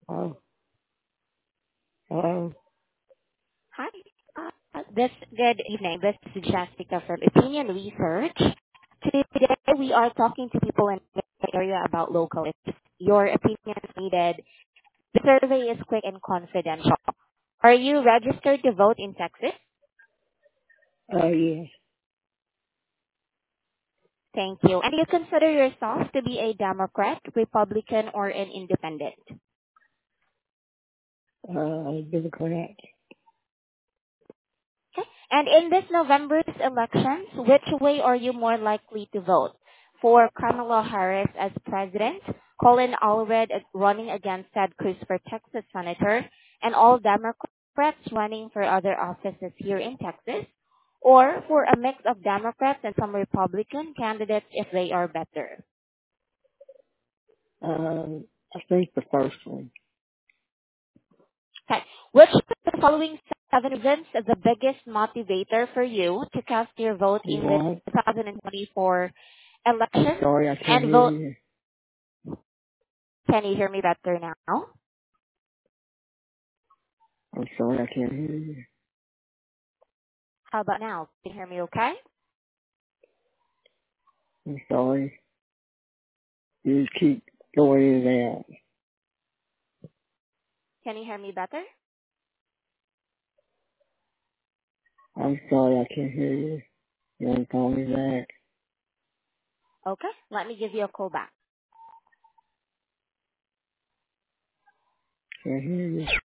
Oh, hello. Hi. This Good evening. This is Jessica from Opinion Research. Today we are talking to people in the area about local issues. Your opinion is needed. The survey is quick and confidential. Are you registered to vote in Texas? Yes. Thank you. And do you consider yourself to be a Democrat, Republican, or an independent? Democrat. And in this November's elections, which way are you more likely to vote? For Kamala Harris as president, Colin Allred running against Ted Cruz for Texas senator, and all Democrats running for other offices here in Texas? Or for a mix of Democrats and some Republican candidates if they are better? I think the first one. Okay. Which of the following seven events is the biggest motivator for you to cast your vote in the What? 2024 I'm election sorry, I can't and hear vote? you. Can you hear me better now? I'm sorry, I can't hear you. How about now? Can you hear me okay? I'm sorry. You just keep going in and out. Can you hear me better? I'm sorry, I can't hear you. You want to call me back? Okay. Let me give you a call back. Can't hear you.